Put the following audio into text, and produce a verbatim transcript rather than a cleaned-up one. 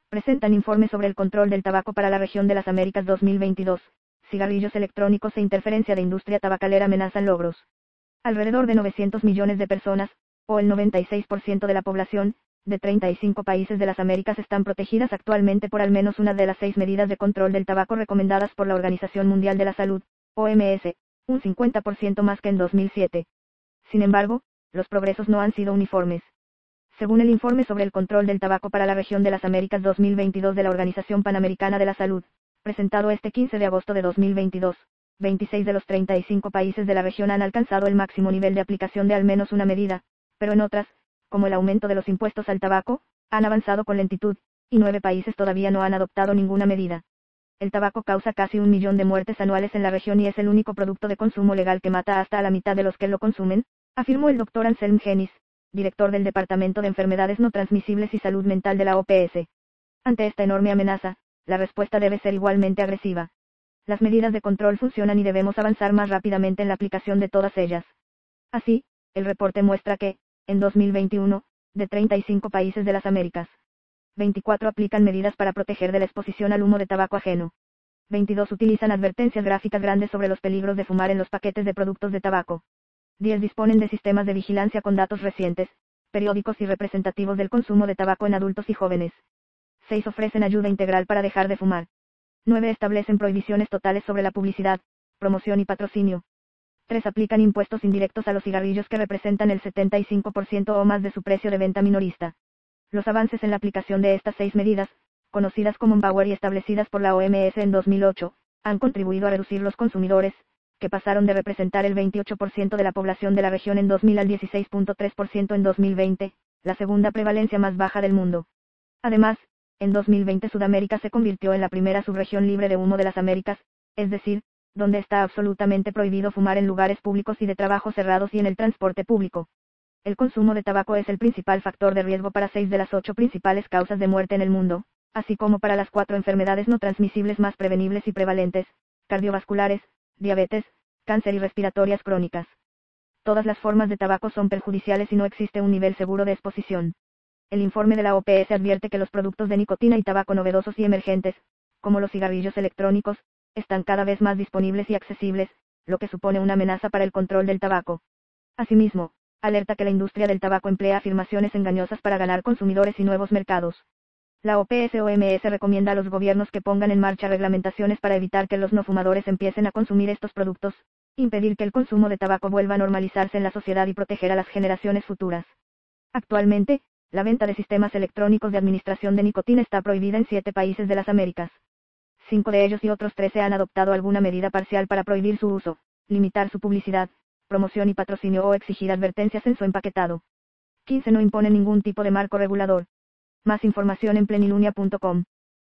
presentan informe sobre el control del tabaco para la región de las Américas dos mil veintidós. Cigarrillos electrónicos e interferencia de industria tabacalera amenazan logros. Alrededor de novecientos millones de personas, o el noventa y seis por ciento de la población, de treinta y cinco países de las Américas están protegidas actualmente por al menos una de las seis medidas de control del tabaco recomendadas por la Organización Mundial de la Salud, O M S, un cincuenta por ciento más que en dos mil siete. Sin embargo, los progresos no han sido uniformes. Según el informe sobre el control del tabaco para la región de las Américas dos mil veintidós de la Organización Panamericana de la Salud, presentado este quince de agosto de dos mil veintidós, veintiséis de los treinta y cinco países de la región han alcanzado el máximo nivel de aplicación de al menos una medida, pero en otras, como el aumento de los impuestos al tabaco, han avanzado con lentitud, y nueve países todavía no han adoptado ninguna medida. El tabaco causa casi un millón de muertes anuales en la región y es el único producto de consumo legal que mata hasta a la mitad de los que lo consumen, afirmó el doctor Anselm Genis, director del Departamento de Enfermedades No Transmisibles y Salud Mental de la O P S. Ante esta enorme amenaza, la respuesta debe ser igualmente agresiva. Las medidas de control funcionan y debemos avanzar más rápidamente en la aplicación de todas ellas. Así, el reporte muestra que, en dos mil veintiuno, de treinta y cinco países de las Américas, veinticuatro aplican medidas para proteger de la exposición al humo de tabaco ajeno. veintidós utilizan advertencias gráficas grandes sobre los peligros de fumar en los paquetes de productos de tabaco. diez disponen de sistemas de vigilancia con datos recientes, periódicos y representativos del consumo de tabaco en adultos y jóvenes. seis ofrecen ayuda integral para dejar de fumar. nueve establecen prohibiciones totales sobre la publicidad, promoción y patrocinio. tres aplican impuestos indirectos a los cigarrillos que representan el setenta y cinco por ciento o más de su precio de venta minorista. Los avances en la aplicación de estas seis medidas, conocidas como Empower y establecidas por la O M S en dos mil ocho, han contribuido a reducir los consumidores, que pasaron de representar el veintiocho por ciento de la población de la región en dos mil al dieciséis punto tres por ciento en dos mil veinte, la segunda prevalencia más baja del mundo. Además, en dos mil veinte Sudamérica se convirtió en la primera subregión libre de humo de las Américas, es decir, donde está absolutamente prohibido fumar en lugares públicos y de trabajo cerrados y en el transporte público. El consumo de tabaco es el principal factor de riesgo para seis de las ocho principales causas de muerte en el mundo, así como para las cuatro enfermedades no transmisibles más prevenibles y prevalentes, cardiovasculares, diabetes, cáncer y respiratorias crónicas. Todas las formas de tabaco son perjudiciales y no existe un nivel seguro de exposición. El informe de la O P S advierte que los productos de nicotina y tabaco novedosos y emergentes, como los cigarrillos electrónicos, están cada vez más disponibles y accesibles, lo que supone una amenaza para el control del tabaco. Asimismo, alerta que la industria del tabaco emplea afirmaciones engañosas para ganar consumidores y nuevos mercados. La O P S O M S recomienda a los gobiernos que pongan en marcha reglamentaciones para evitar que los no fumadores empiecen a consumir estos productos, impedir que el consumo de tabaco vuelva a normalizarse en la sociedad y proteger a las generaciones futuras. Actualmente, la venta de sistemas electrónicos de administración de nicotina está prohibida en siete países de las Américas. Cinco de ellos y otros trece han adoptado alguna medida parcial para prohibir su uso, limitar su publicidad, promoción y patrocinio o exigir advertencias en su empaquetado. quince no imponen ningún tipo de marco regulador. Más información en plenilunia punto com.